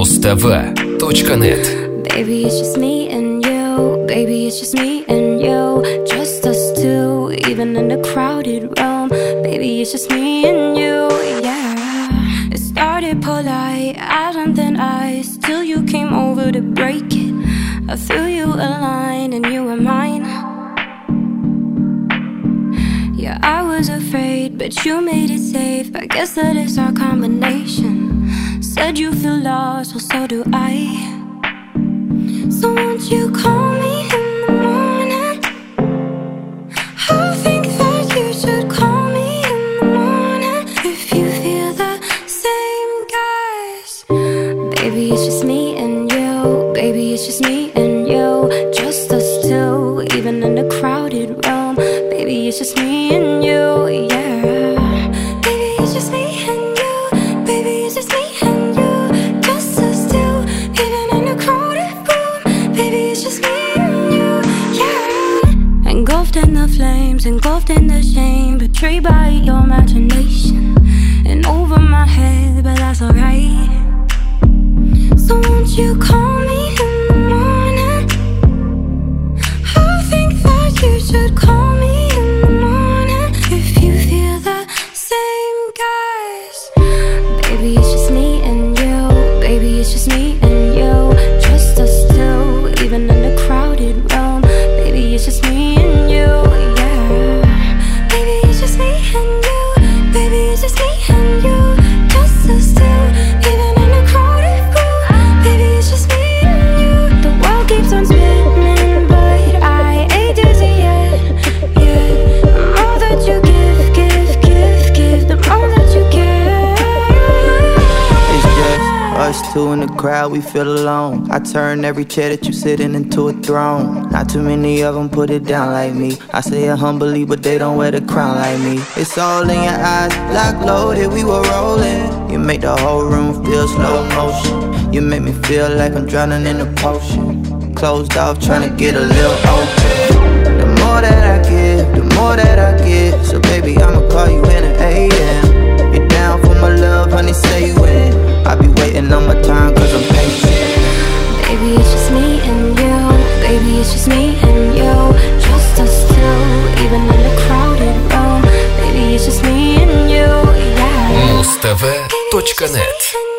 Mustv.net. Baby, it's just me and you. Baby, it's just me and you. Just us two, even in a crowded room. Baby, it's just me and you, yeah. It started polite, as and then ice, till you came over to break it. I threw you a line and you were mine. Yeah, I was afraid, but you made it safe. I guess that is our combination. Said you feel lost, well so do I. So won't you call me in the morning? I think that you should call me in the morning if you feel the same, guys. Baby, it's just me and you. Baby, it's just me and you. Just us two, even in a crowded room. Baby, it's just me and you, yeah. Baby, it's just me and you. Baby, it's just me and you. Just us two, even in a crowded room. Baby, it's just me and you, yeah. Engulfed in the flames, engulfed in the shame, betrayed by your imagination. And over my head, but that's alright. So won't you call me in the morning? I think that you should call me in the morning if you feel the same, guys. Baby, it's just me and you. Baby, it's just me and you. Just us two, even in a crowded room. Baby, it's just me and you, yeah. Baby, it's just me and you. Baby, it's just me and you. Just us two, even in a crowded room. Baby, it's just me and you. The world keeps on spinning, but I ain't dizzy yet, yeah. The more that you give, the more that you give. It's just us two in the crowd, we feel alone. I turn every chair that you sitting into a throne. Not too many of them put it down like me. I say it humbly, but they don't wear the crown like me. It's all in your eyes, lock loaded, we were rolling. You make the whole room feel slow motion. You make me feel like I'm drowning in a potion. Closed off, trying to get a little open. The more that I give, the more that I get. So baby, I'ma call you in the AM. You're down for my love, honey, say you in. I be waiting on my time, cause I'm patient. Baby, it's just me and you. Baby, it's just me and you. Just us two, even in a crowded room. Baby, it's just me and you, yeah. Mustv.net.